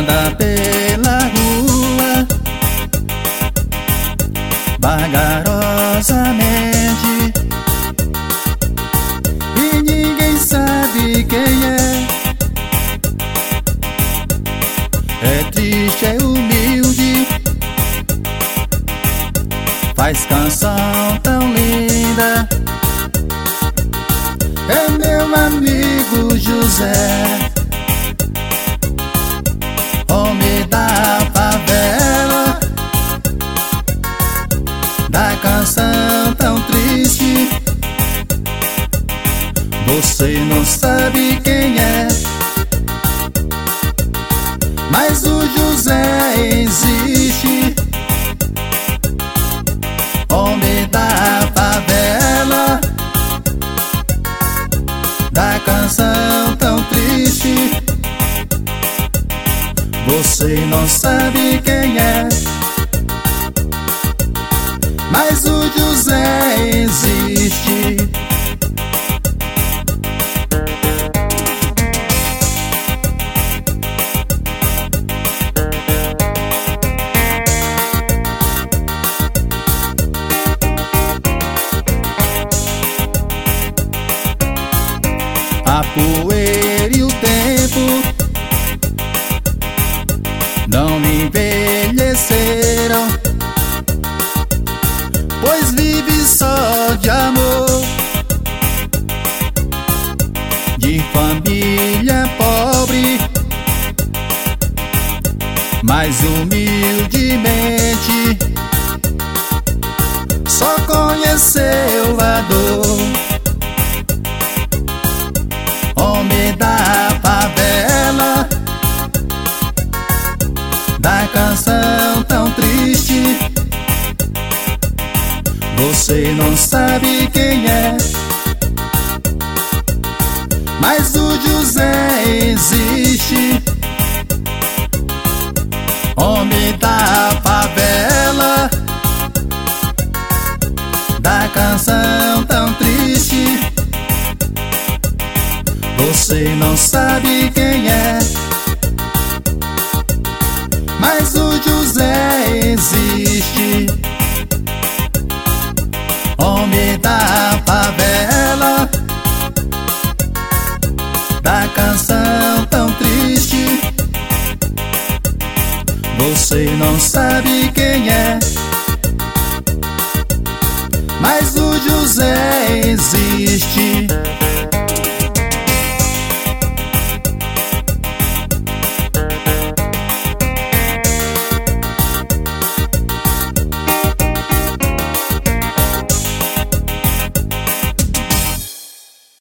anda pela rua vagarosamente e ninguém sabe quem é. É triste, é humilde, faz canção tão linda. É meu amigo José, homem da favela, da canção tão triste. Você não sabe quem é, mas o José existe. Homem da favela, da canção tão triste. Você não sabe quem é, mas o José existe. A poeira e o tempo não me envelheceram, pois vive só de amor, de família pobre, mas humildemente só conheceu a dor. Homem da favela, da canção tão triste. Você não sabe quem é, mas o José existe. Homem da favela, da canção tão triste. Você não sabe quem é, mas o José existe. Homem da favela, da canção tão triste. Você não sabe quem é, mas o José existe.